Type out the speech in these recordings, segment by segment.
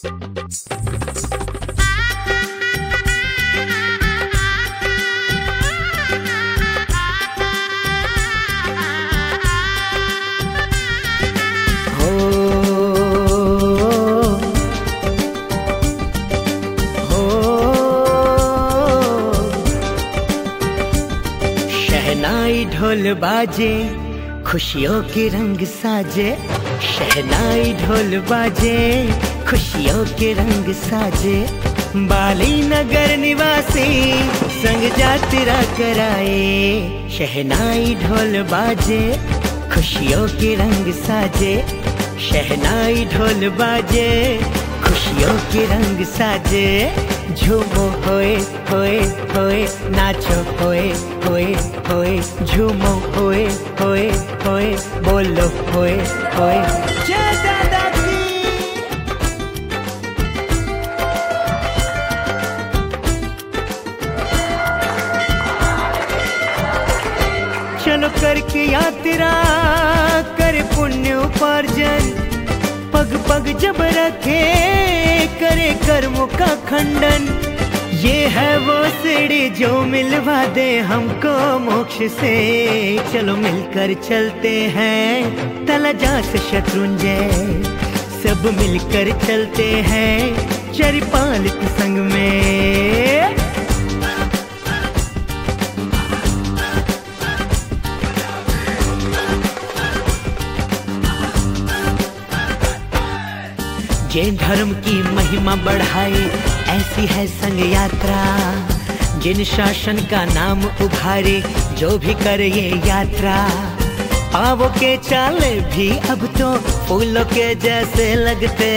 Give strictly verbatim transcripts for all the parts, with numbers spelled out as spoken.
शहनाई ढोल बाजे, खुशियों के रंग साजे। शहनाई ढोल बाजे, खुशियों के रंग साजे। बाली नगर निवासी संग जात्रा कराए। शहनाई ढोल बाजे, खुशियों के रंग साजे। शहनाई ढोल बाजे, खुशियों के रंग साजे। झूमो होए होए होए, नाचो होए होए होए। झूमो होए होए होए, बोलो होए होए। जय दादा दी। चलो करके यात्रा करे पुण्य उपार्जन। पग पग जब रखे करे कर्मों का खंडन। ये है वो सीढ़ी जो मिलवा दे हमको मोक्ष से। चलो मिलकर चलते हैं तलजा से शत्रुंजय। सब मिलकर चलते हैं चरिपालित संग में। जैन धर्म की महिमा बढ़ाए ऐसी है संग यात्रा। जिन शासन का नाम उभारे जो भी करे ये यात्रा। पावों के चाले भी अब तो फूलों के जैसे लगते।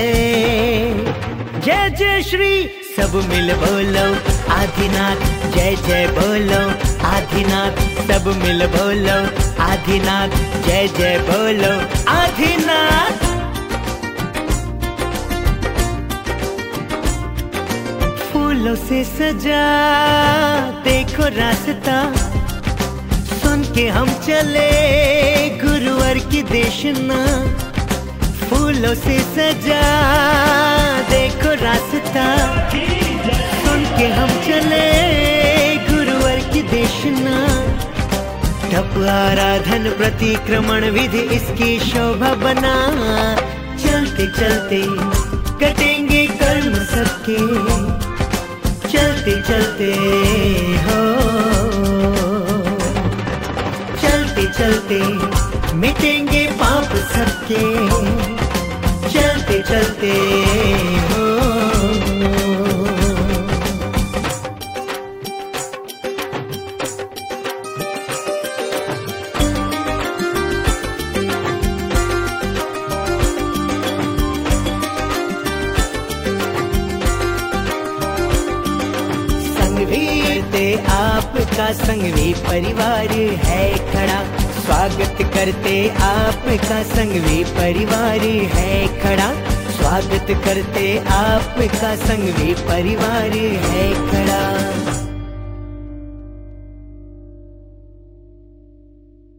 जय जय श्री सब मिल बोलो आदिनाथ। जय जय बोलो आदिनाथ। सब मिल बोलो आदिनाथ। जय जय बोलो आदिनाथ। फूलों से सजा देखो रास्ता। सुन के हम चले गुरुवर की देशना। फूलों से सजा देखो रास्ता। सुन के हम चले गुरुवर की देशना। तप आराधन प्रतिक्रमण विधि इसकी शोभा बना। चलते चलते कटेंगे कर्म सबके। चलते चलते हो, चलते चलते मिटेंगे पाप सबके। चलते चलते हो। आपका संगवी परिवार है खड़ा। स्वागत करते आपका संगवी परिवार है खड़ा। स्वागत करते आपका संगवी परिवार है खड़ा।